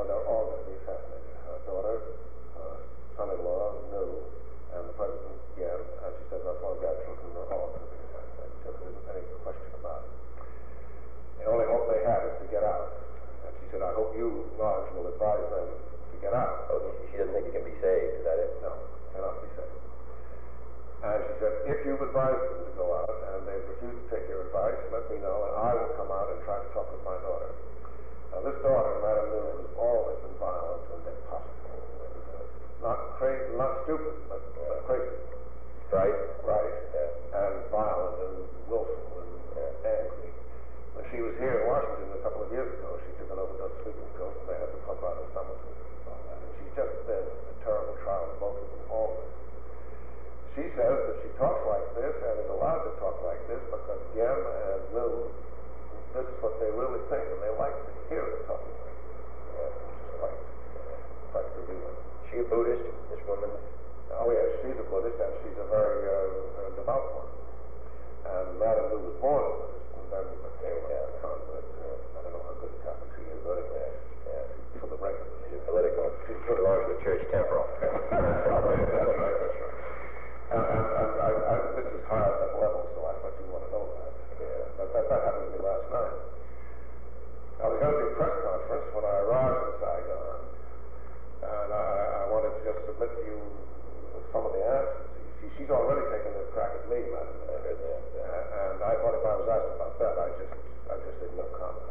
they're all going to be assassinated. Her daughter, her son-in-law, knew, and the president, yeah, as she said, her four grandchildren are all going to be assassinated. So there isn't any question about it. The only hope they have is to get out. And she said, I hope you, Lodge, will advise them to get out. Oh, she doesn't think it can be saved, is that it? No, cannot be saved. And she said, if you've advised them to go out and they've refused to take your advice, let me know and I will come out and try to talk with my daughter. Now this daughter, Madame New, has always been violent and impossible. And, not crazy, not stupid, but crazy. Right? Right. Yeah. And violent and willful and angry. When she was here in Washington a couple of years ago, she took an overdose of sleeping pills and they had to pump out her stomach and all that. And she's just been a terrible trial of both of them, always. She says that she talks like this and is allowed to talk like this because Gem and Lou, this is what they really think, and they like to hear it talking like this. Yeah, quite revealing. Is she a Buddhist, this woman? Oh, yes, she's a Buddhist, and she's a very devout one. And Madame Lou was born a Buddhist, and then became a convert. I don't know how good a Catholic she is, but for the record. She's political. She belongs to the Church Temporal. That's right. And this is high at that level, so I thought you want to know that. Yeah. That happened to me last night. I was going to do a press conference when I arrived in Saigon, and I wanted to just submit to you some of the answers. You see, she's already taken a crack at me, Madam. And I thought if I was asked about that, I just said no comment.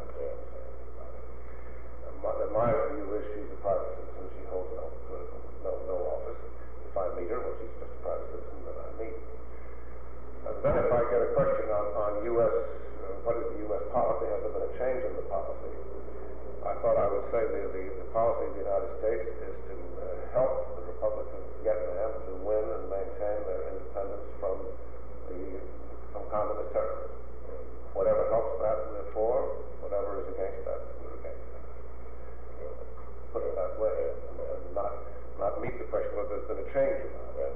My view is she's a private citizen. She holds no office. If I meet her, well, she's just a private citizen that I meet. And then if I get a question on U.S., what is the U.S. policy, has there been a change in the policy? I thought I would say the policy of the United States is to help the Republic of Vietnam to win and maintain their independence from communist terrorism. Whatever helps that, we're for. Whatever is against that, we're against that. Put it that way, and not meet the question whether there's been a change or not.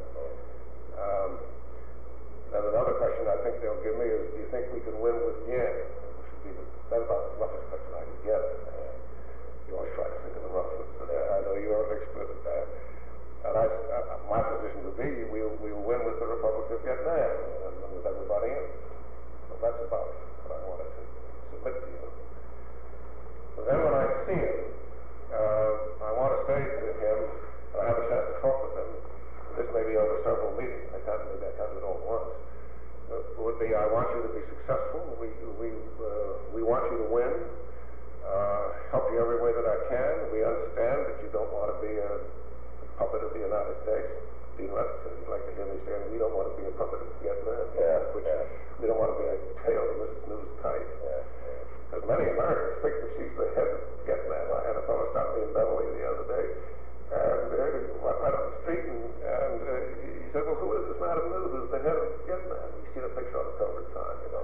Then another question I think they'll give me is, do you think we can win with yen? Which would be that's about the roughest question I can get. You always try to think of the roughest, but I know you're an expert at that. And my position would be, we will win with the Republic of Vietnam and with everybody else. So that's about what I wanted to submit to you. But then when I see him, I want to say to him, I have a chance to talk with him. This may be over several meetings. I can't do it all at once. It would be, I want you to be successful. We want you to win. Help you every way that I can. We understand that you don't want to be a puppet of the United States. Dean Rusk says he'd like to hear me say, we don't want to be a puppet of Vietnam. We don't want to be a tail of Mrs. News kite. Because many Americans think that she's the head of Vietnam. I had a fellow stop me in Beverly the other day, and right up the street, and he said, well, who is this Madame New who's the head of Vietnam? You see the picture on the cover of the Times, you know.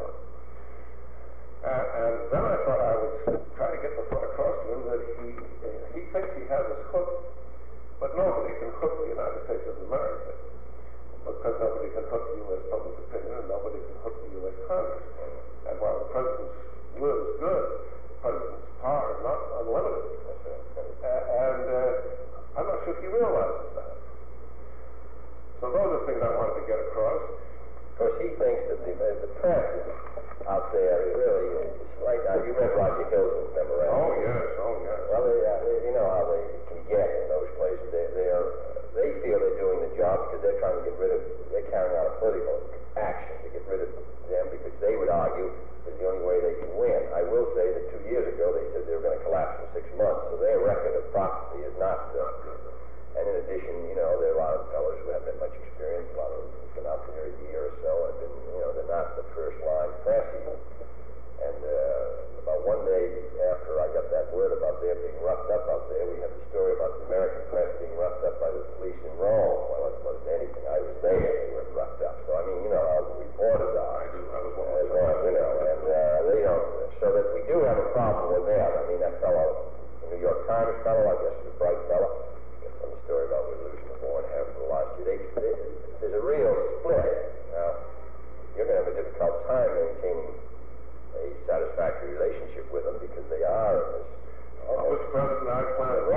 And then I thought I would try to get the thought across to him that he thinks he has us hooked, but nobody can hook the United States of America, because nobody can hook U.S. public opinion, and nobody can hook the U.S. Congress. And while the president's will is good, the president's power is not unlimited. And I'm not sure he realizes that. So those are things I wanted to get across. Of course, he thinks that the press out there really is like, you read Roger Hill's memorandum. Oh, yes. Well, you know how they can get in those places. They feel they're doing the job because they're trying to they're carrying out a political action to get rid of them, because they would argue is the only way they can win. I will say that 2 years ago they said they were going to collapse in 6 months, so their record of prophecy is not and in addition, you know, there are a lot of fellows who haven't had much experience. A lot of them have been out for nearly a year or so, and been, you know, they're not the first line press even. And about one day after I got that word about their being roughed up out there, we had the story about the American press being roughed up by the police in Rome. Well, it wasn't anything. I was there. They were roughed up. So I mean, you know how the reporters are. I was one of them. You know, and they don't. So that we do have a problem with them. I mean, that fellow, the New York Times fellow, I guess is a bright fellow. From the story about we're losing the war and half of the last year. There's a real split. Now, you're going to have a difficult time maintaining a satisfactory relationship with them because they are in this. Mr. President, I plan to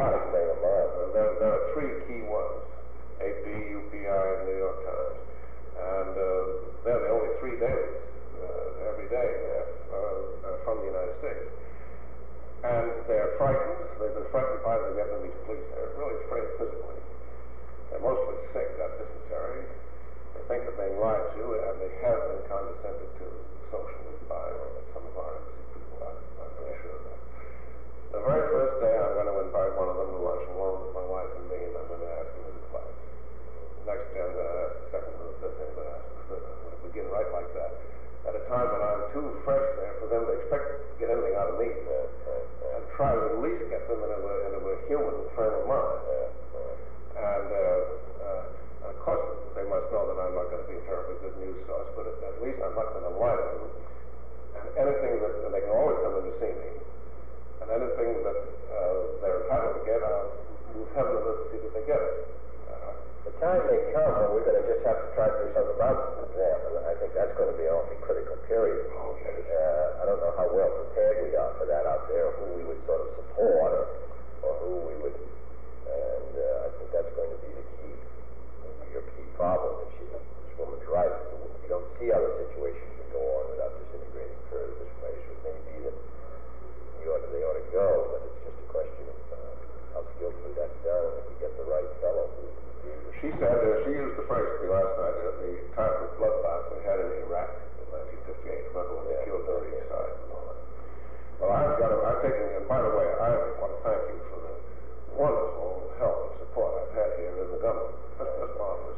every day from the United States. And they're frightened. They've been frightened by the Vietnamese police. They're really afraid physically. They're mostly sick, got dysentery. They think they're being lied to, and they have been condescended to socially by some of our embassy people. I'm very sure of that. The very first day, I'm going to invite one of them to lunch alone with my wife and me, and I'm going to ask him his advice. Next day, I'm going to ask the second and the third day, I'm going to ask the third. I'm going to begin right like that. At a time when I'm too fresh there for them to expect to get anything out of me, and try to at least get them into a human frame of mind. And of course, they must know that I'm not going to be a terribly good news source, but at least I'm not going to lie to them. And anything that they can always come in to see me, and anything that they're entitled to get, I'll move heaven and earth to see that they get it. The time may come when we're going to just have to try to do something about them, and I think that's going to be an awfully critical period. Oh, yes. I don't know how well prepared we are for that out there, who we would sort of support, or who we would, and I think that's going to be the key, your key problem. If this woman's right, you don't see how the situation can go on without disintegrating further this way. So it may be that they ought to go, but it's just a question of how skillfully that's done, and if we get the right fellow who. She said, she used the phrase to me last night, at the type of bloodbath we had in Iraq in 1958. Remember when they killed Dirty Side and all that? Well, I've taken, and by the way, I want to thank you for the wonderful help and support I've had here in the government. That's marvelous.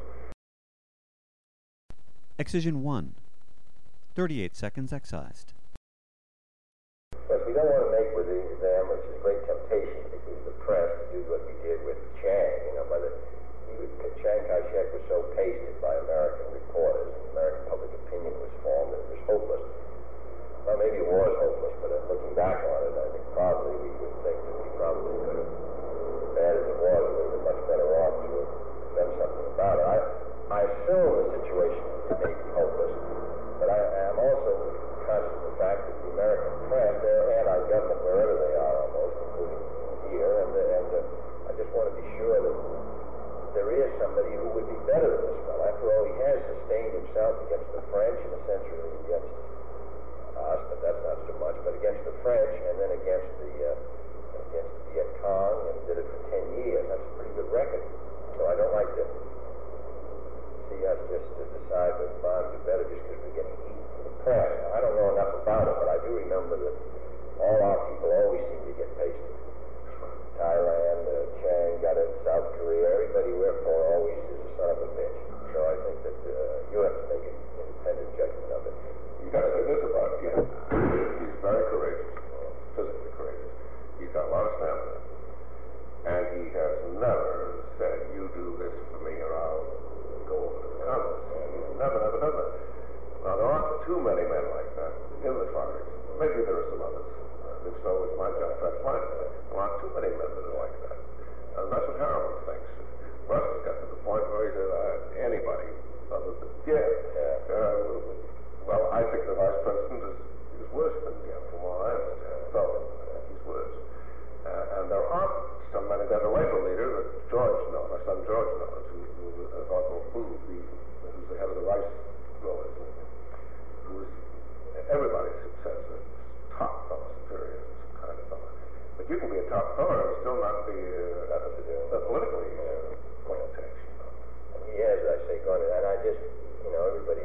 Excision 1. 38 seconds excised. But we don't want to make with them, which is a great temptation, because of the press, to do what we did with Chang. Chiang Kai-shek was so pasted by American reporters, and American public opinion was formed, and it was hopeless. Well, maybe it was hopeless, but looking back on it, I think probably we would think that we probably could have, bad as it was, we would have been much better off to have done something about it. I assume the situation may be hopeless, but I am also conscious of the fact that the American press, they're anti-government wherever they are almost, including here, and I just want to be sure that there is somebody who would be better than this fellow. After all, he has sustained himself against the French and essentially against us, but that's not so much, but against the French and then against the Viet Cong, and did it for 10 years. That's a pretty good record. So I don't like to see us just to decide that bonds are better just because we're getting eaten from the press. I don't know enough about it, but I do remember that all our people always seem to get pasted. Thailand, Chang got it, South Korea, everybody we're for always is a son of a bitch. So I think that you have to make an independent judgment of it. You got to say this about him. He's very courageous, physically courageous. He's got a lot of stamina. And he has never said, you do this for me or I'll go over to the Congress. He's never done that. Now, there aren't too many men like that in the Far East. Maybe there are some others. If so, it's my job to try to find it. There aren't too many men that are like that. And that's what Harold thinks. Russ has got to the point where he says, anybody other than Jim. Well, I think the vice president is worse than Jim, from what I understand. So, he's worse. And there aren't so many. There's a labor leader that George knows, my son George knows, who's the head of the rice growers, who's everybody's successor. Top fellow, superior, some kind of fellow. But you can be a top fellow and still not be politically pointed. He has, I say, gone, and I just, everybody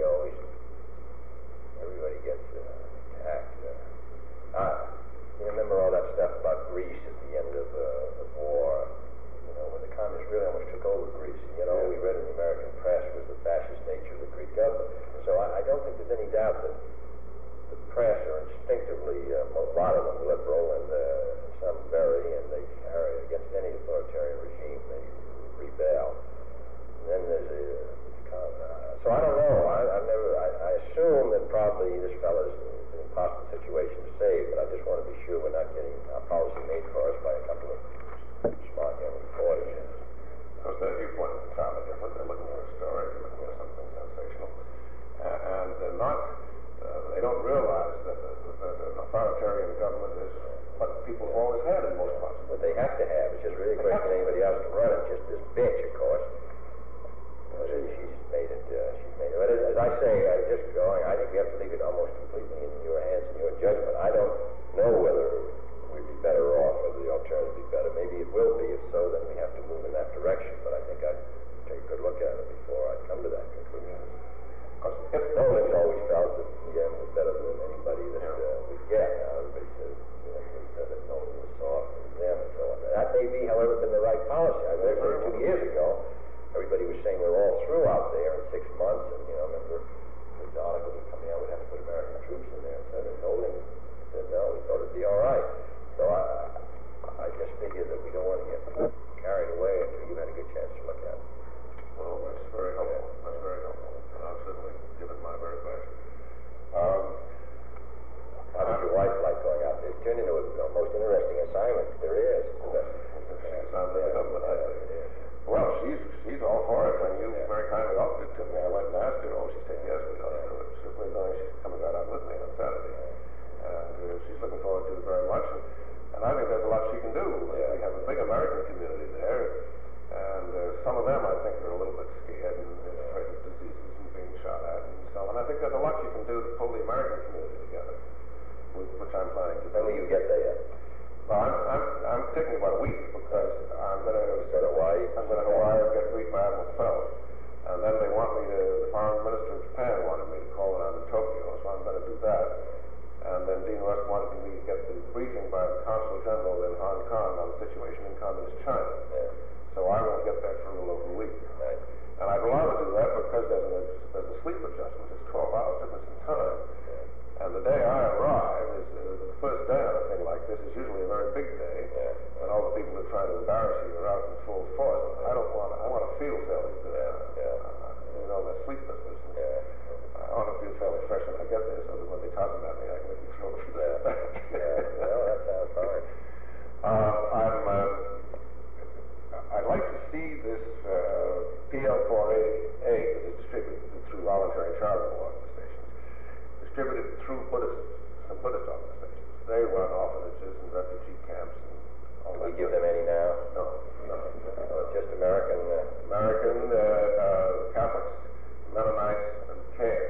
gets attacked. You remember all that stuff about Greece at the end of the war, when the communists really almost took over Greece. And all we read in the American press was the fascist nature of the Greek government. So I don't think there's any doubt that the press are instinctively, a lot of them liberal, and some very, and they carry against any authoritarian regime, they rebel. And then there's so I don't know. I assume that probably this fellow's in an impossible situation to save, but I just want to be sure we're not getting our policy made for us by a couple of smart young reporters. Because their viewpoint is entirely different. They're looking for a story, they're looking for something sensational. And they're not. They don't realize that an authoritarian government is what people have always had in most parts. What they have to have. It's just really a question of anybody else to run it. Just this bitch, of course. She's made it. But as as I say, just going, I think we have to leave it almost completely in your hands and your judgment. I don't know whether we'd be better off, whether the alternative would be better. Maybe it will be. If so, then we have to move in that direction. But I think I'd take a good look at it before I come to that conclusion. Because Nolan's always felt that PM was better than anybody that we get. Now everybody says, he said that Nolan was soft and them and so on. That may be, however, been the right policy. I remember 2 years ago, everybody was saying we're all through out there in 6 months, and remember the articles were coming out, we'd have to put American troops in there. And Nolan said no, he thought it'd be all right. So I just figured that we don't want to get carried away until you had a good chance to look at it. Well, that's very helpful. That's very helpful. And I'll certainly give it my very best. How does your wife like going out there? It turned into the most interesting assignment there is. She's on the government, I think. Well, she's all for it, and you very kindly offered it to me. I went and asked her, she said, yes, we ought to do it. So we're going, she's coming right out with me on Saturday. And she's looking forward to it very much. And I think there's a lot she can do. We have a big American community there, and some of them, I think, are a little bit scared and afraid of diseases and being shot at and so on. I think there's a lot you can do to pull the American community together, which I'm planning to do. When will you get there? Well, I'm taking about a week because I'm going to go to Hawaii. I'm going to Hawaii and get briefed by Admiral Phelps, and then they want me to. The foreign minister of Japan wanted me to call when I'm in Tokyo, so I'm going to do that. And then Dean Rusk wanted me to get the briefing by the Consul General in Hong Kong on the situation in Communist China. Yeah. So I won't get back for a little over a week. Right. And I'd rather do that because there's a sleep adjustment. It's 12 hours difference in time. And the day I arrive is the first day on a thing like this is usually a very big day, and all the people who are trying to embarrass you are out in full force. I want to feel fairly good. The sleep business. I want to feel fairly fresh when I get there, so that when they talk about me, I can maybe throw a few days back. Well, that sounds fine. I'd like to see this PL4A that is distributed through voluntary charitable organizations, distributed through some Buddhist organizations. They run orphanages and refugee camps and all that. Do we give them any now? No. Just American Catholics, Mennonites, and CARE.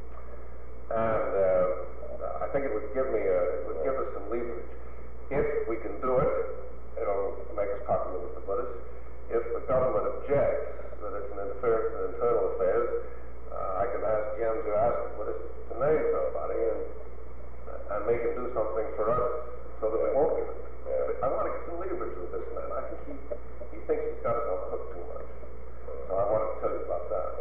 And I think it would give us some leverage. If we can do it, it'll make us popular with the Buddhists. If the government objects that it's an interference in internal affairs, I can ask Jim to ask the Buddhists to name somebody and make him do something for us so that we won't give it. I want to get some leverage with this man. I think he thinks he's got himself hooked too much. So I wanted to tell you about that.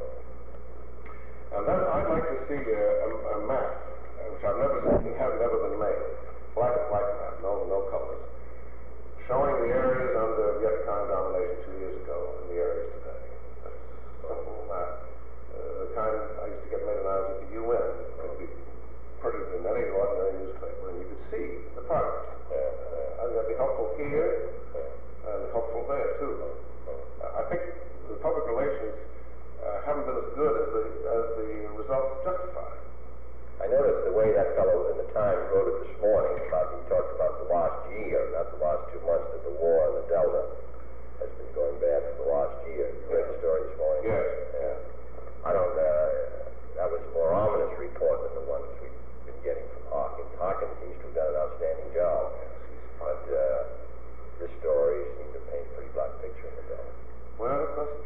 And then I'd like to see a map, which I've never seen, have never been made. Black and white map, no colors, showing the areas under Viet Cong domination 2 years ago and the areas today. That's a simple map. The kind I used to get made when I was at the UN. It could be printed in any ordinary newspaper, and you could see the progress. I think that'd be helpful here and helpful there too. I think the public relations haven't been as good as the results justify. I noticed the way that fellow in the Times wrote it this morning about, he talked about the last year, not the last 2 months, that the war in the Delta has been going bad for the last year. You read the story this morning? Yes. I don't, that was a more ominous report than the ones we've been getting from Hawkins. Hawkins seems to have done an outstanding job, but this story seems to paint a pretty black picture in the Delta. Well, of course,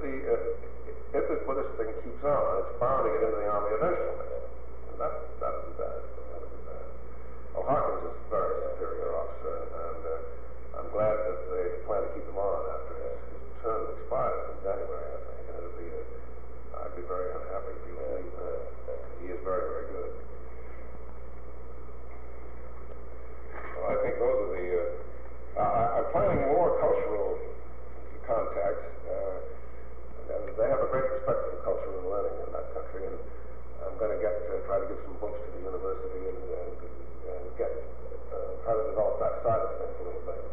if this Buddhist thing keeps on, it's bound to get into the army eventually. That'd be bad. Well, Hawkins is a very superior officer, and I'm glad that they plan to keep him on after his term expires in January, I think, and I'd be very unhappy if he would leave. He is very, very good. Well, I think those are the... I'm planning more cultural contacts. They have a great respect for culture and learning in that country, and I'm going to try to give some books to the university and try to develop that side of things a little bit.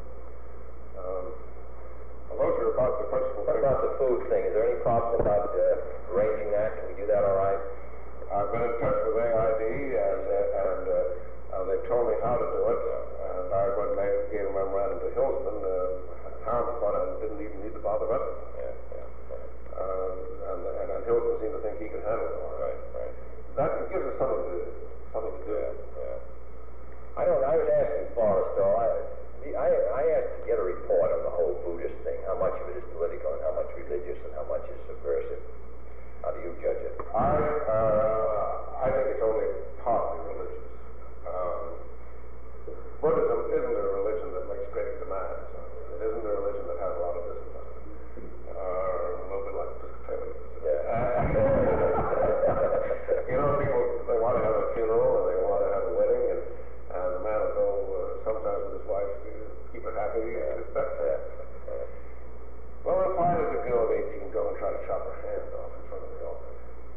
Well, those are about the principal things. What about the food thing? Is there any problem about arranging that? Can we do that all right? I've been in touch with AID, and they've told me how to do it, and I gave a memorandum to Hillsman. Tom thought I didn't even need to bother us. And Hilton seemed to think he could handle it all right. Right. That gives us something to do. Yeah. I was asking Forrest, though, I asked to get a report on the whole Buddhist thing, how much of it is political and how much religious and how much is subversive. How do you judge it? I think it's only partly religious. Buddhism isn't a religion that makes great demands. It isn't a religion that has a lot of discipline. A little bit like Episcopalians. Yeah. You know, people, they want to have a funeral and they want to have a wedding, and the man will go sometimes with his wife to keep her happy. It's that. Well, if I was a girl of 18, go and try to chop her hand off in front of the altar.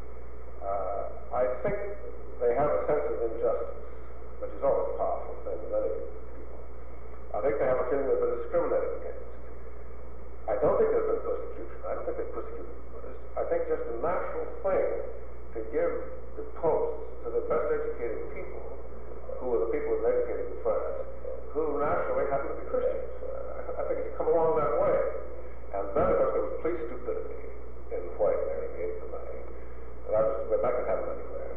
I think they have a sense of injustice, which is always a powerful thing with any people. I think they have a feeling they've been discriminated against. I don't think there's been persecution. I don't think they've persecuted the Buddhists. I think just a natural thing to give the posts to the best educated people, who are the people who are educated in France, who naturally happen to be Christians. I think it's come along that way. And then, of course, there was police stupidity in White there in the 8th of May. But that could happen anywhere.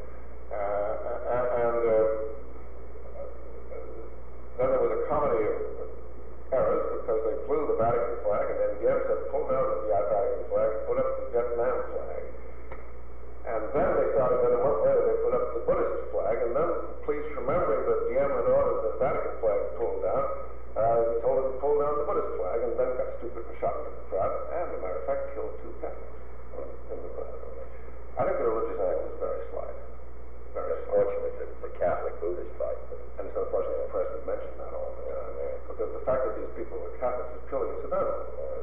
Then there was a comedy of errors because they flew the Vatican flag, and then Diem said, pull down the Vatican flag, put up the Vietnam flag. And then they started, then a month later, they put up the Buddhist flag, and then the police, remembering that Diem had ordered the Vatican flag pulled down, he told them to pull down the Buddhist flag, and then got stupid and shot into the crowd, and, as a matter of fact, killed 2 Catholics in the crowd. I think the religious angle is very slight. Very unfortunate that it's a Catholic-Buddhist fight. And it's unfortunate the press would mention that all the time. Because the fact that these people are Catholics is purely incidental.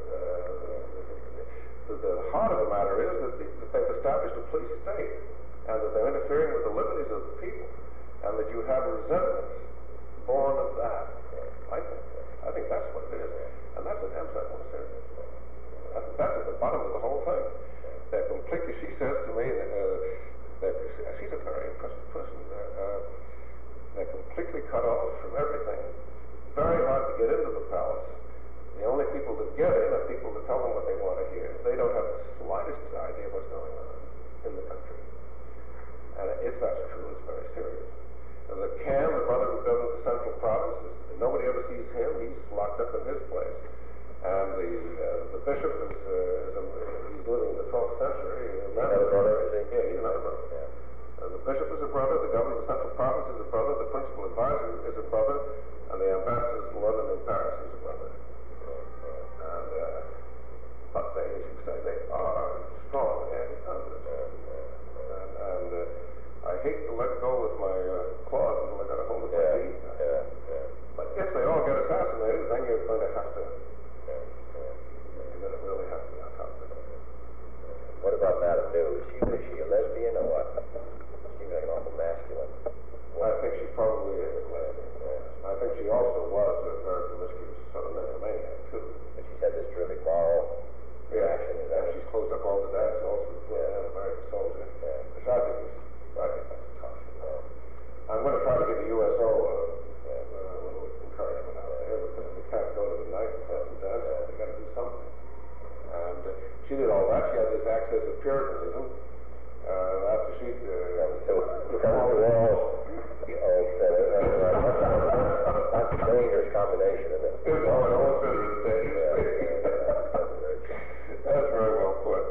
The heart of the matter is that they've established a police state, and that they're interfering with the liberties of the people, and that you have resentment born of that. I think that's what it is. And that's what MSAC wants to say. That's at the bottom of the whole thing. They're completely, she says to me, that she's a very impressive person. They're completely cut off from everything. Very hard to get into the palace. The only people that get in are people that tell them what they want to hear. They don't have the slightest idea what's going on in the country. And if that's true, it's very serious. The brother who governs the central province, nobody ever sees him. He's locked up in his place. And the bishop is he's living in the 12th century. He's another brother, is he? Yeah, he's another brother. Yeah. The bishop is a brother, the governor of the central province is a brother, the principal advisor is a brother, and the ambassador to London and Paris is a brother. And but they, as you say, they are strong anti-communists. And I hate to let go with my claws until I got a hold of my feet. But if they all get assassinated, then you're going to have to. You're going to really have to be on top of it. What about Madame New? Is she a lesbian or what? She seems like an awful masculine. Well, I think she probably is a lesbian. Yes. I think she also was a very promiscuous sort of maniac too. But she's had this terrific moral reaction. Is that she's closed up all the dance halls with an American soldier. Which I think that's tough. I'm going to try to get the USO a little encouragement out there, because we can't go to the night clubs and dance halls. We've got to do something. And she did all that. She had this access of Puritanism. After she'd that's a dangerous combination, isn't it? That's very well put.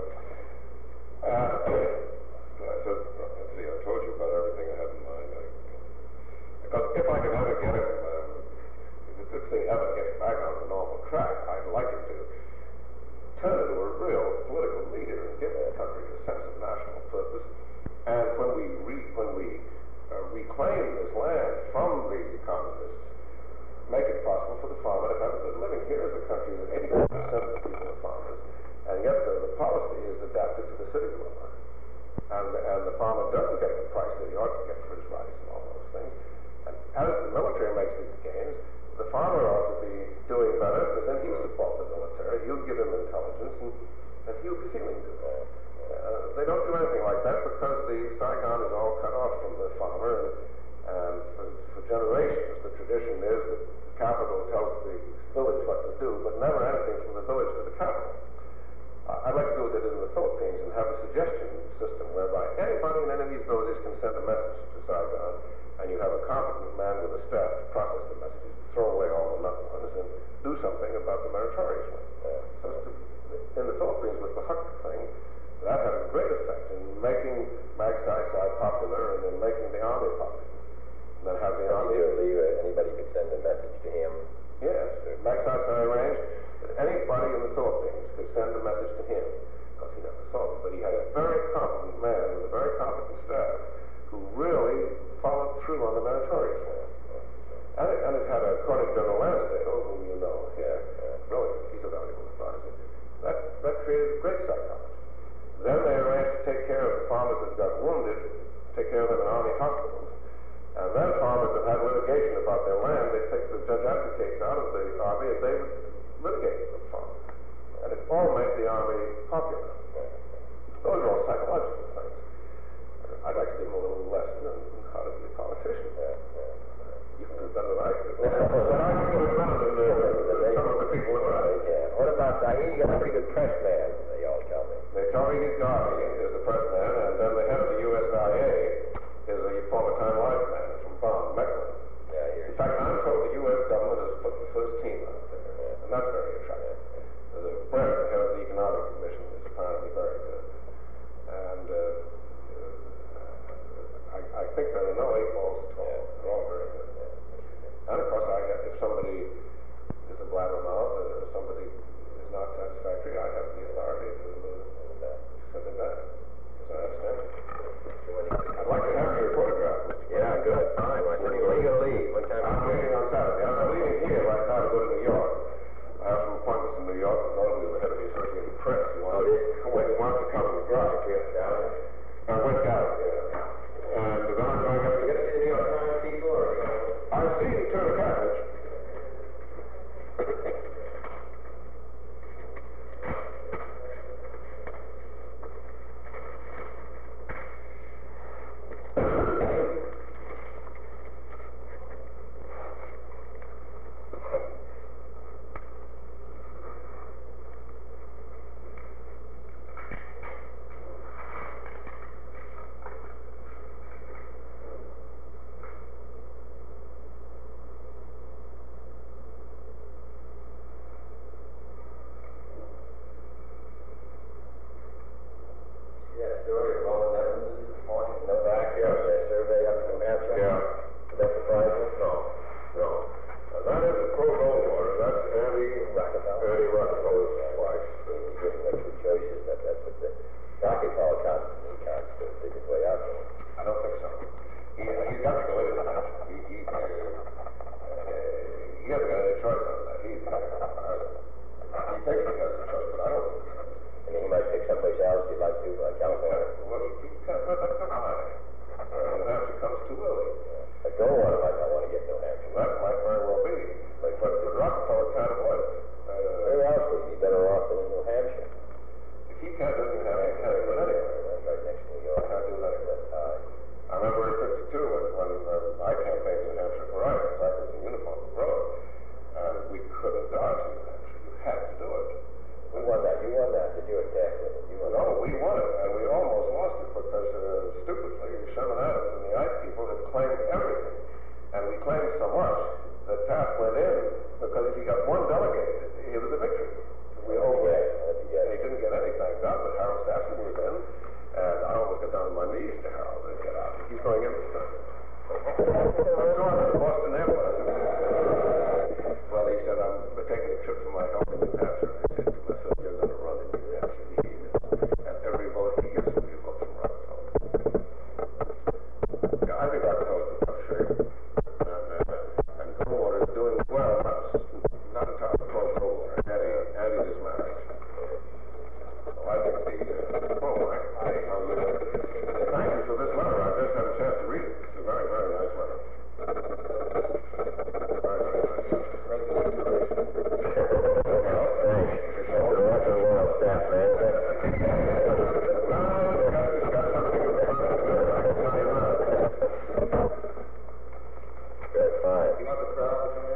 Let's see, I told you about everything I have in mind. Because if I can ever get it, if this thing ever gets back on the normal track, I'd like it to turn into a real political leader and give the country a sense of national purpose. And when we reclaim this land from the communists, make it possible for the farmer to have a good living. Here is a country that 80% of the people are farmers, and yet the policy is adapted to the city dweller. And the farmer doesn't get the price that he ought to get for his rice and all those things. And as the military makes these gains, the farmer ought to be doing better, because then he'll support the military, he'll give him intelligence, and he'll be feeling good. They don't do anything like that because the Saigon is all cut off from the farmer, and for generations the tradition is that the capital tells the village what to do, but never anything from the village to the capital. I'd like to do what they did in the Philippines and have a suggestion system whereby anybody in any of these villages can send a message to Saigon, and you have a competent man with a staff to process the messages, throw away all the nut ones, and do something about the meritorious ones. In the Philippines with the Huck thing, that had a great effect in making Magsaysay popular and in making the army popular. And then have the army... Anybody could send a message to him. Yes, Magsaysay arranged that anybody in the Philippines could send a message to him, because he never saw them. But he had a very competent man with a very competent staff who really followed through on the meritorious one. And it had a Colonel General Lansdale, whom you know here. Brilliant. He's a valuable advisor. That created great psychology. Then they arranged to take care of the farmers that got wounded, take care of them in army hospitals. And then farmers that had litigation about their land, they'd take the judge advocates out of the army and they would litigate for the farmers. And it all made the army popular. Those are all psychological things. I'd like to give them a little lesson on how to be a politician. You can do better than I could. But I can do it better than some of the people around. What about, he got a pretty good press man, they all tell me. They tell me he's Garvey is the press man, and then the head of the USIA is a former Time Life man from Bonn, Mecklen. Yeah, I hear you. In fact, I'm told the U.S. government has put the first team out there, and that's very attractive. The Brent, the head of the Economic Commission, is apparently very good. And I think there are no eight balls at all. They're all very good. And of course, if somebody is a blabbermouth, or somebody is not satisfactory, I have the authority to send it back, as I understand it. I'd like to have your photograph. Yeah, good. Fine. When are you going to leave? What time I'm leaving on Saturday. I'm leaving here right now to go to New York. I have some appointments in New York. I'm going to the head of the Associated Press. He wants to come to drive here. I went down here. And then I'm going to have to get to the New York Times people, or I've seen Turner Cabbage.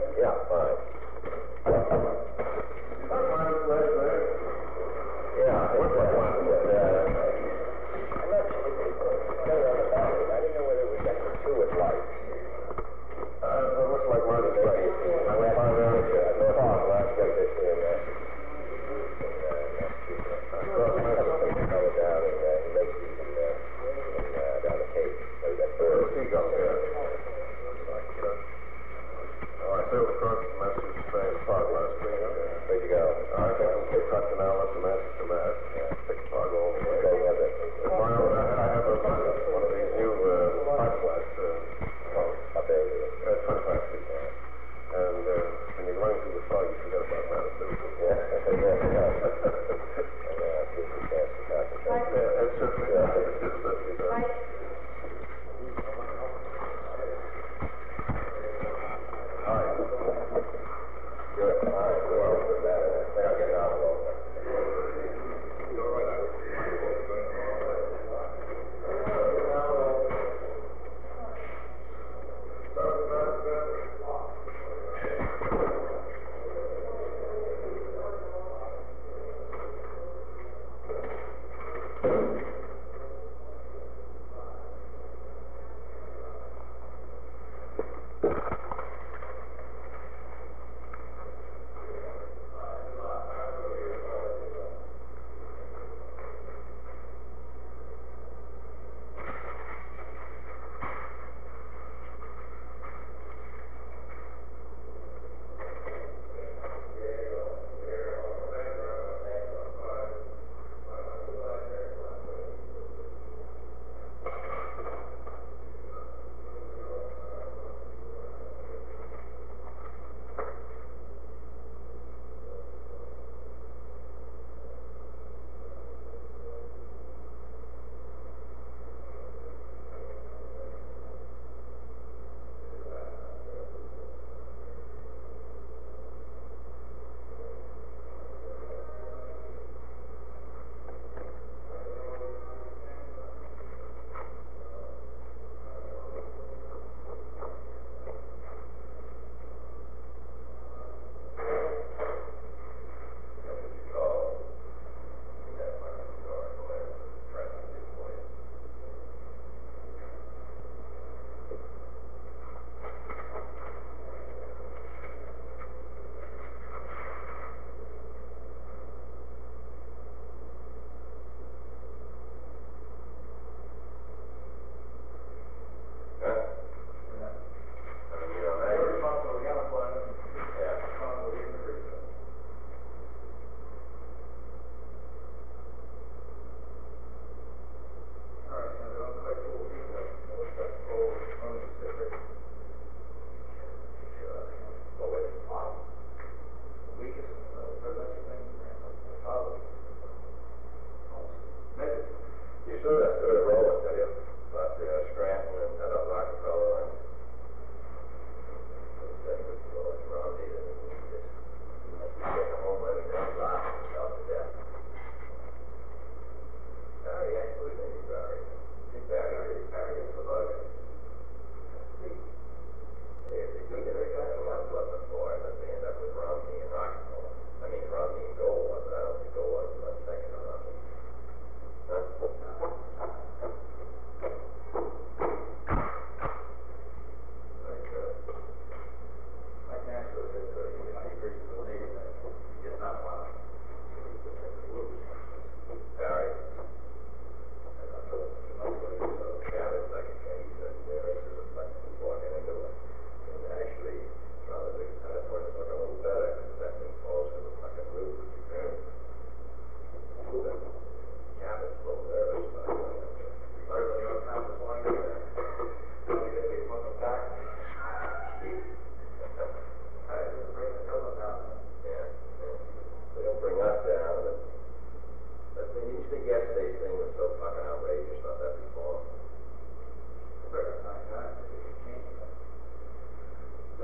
Yeah.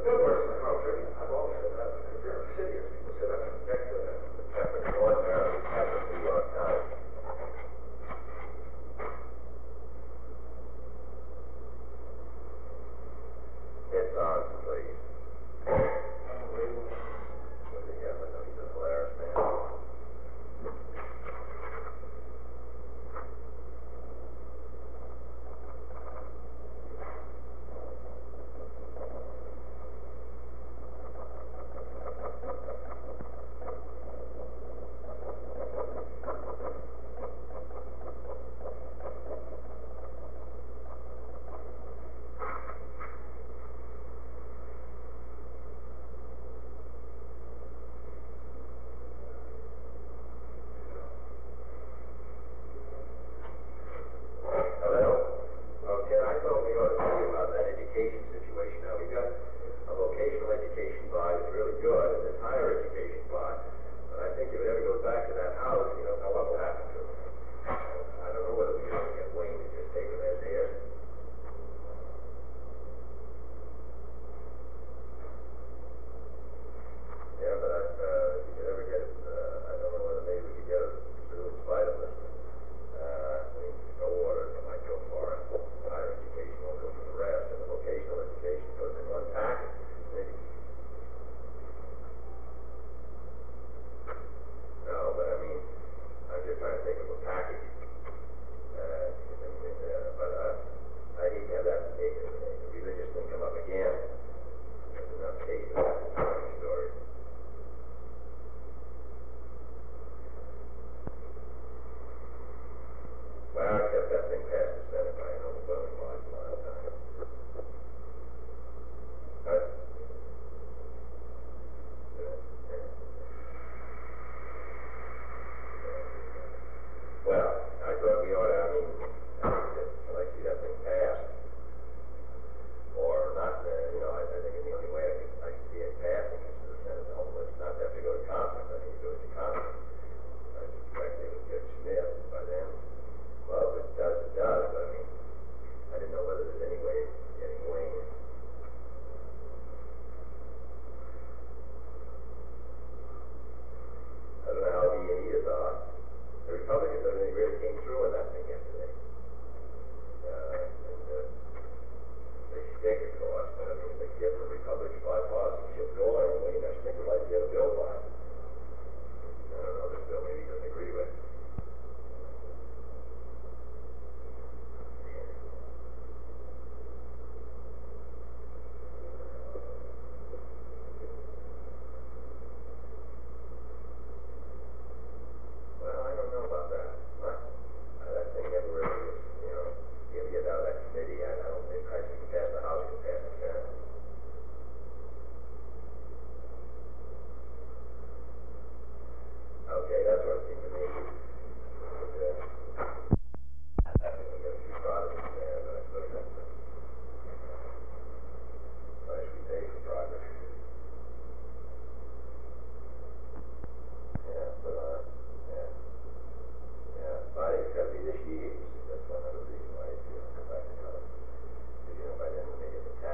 Good person, I've always said that, because you're serious, people say that's objective. Ordinarily, happens in New York Times. It's on, please. Yeah, I know he's a hilarious man.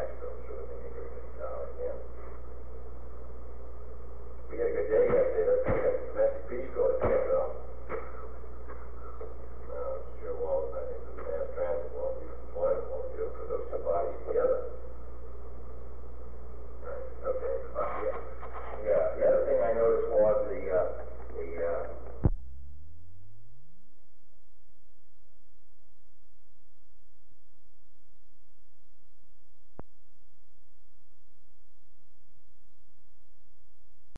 We had a good day yesterday.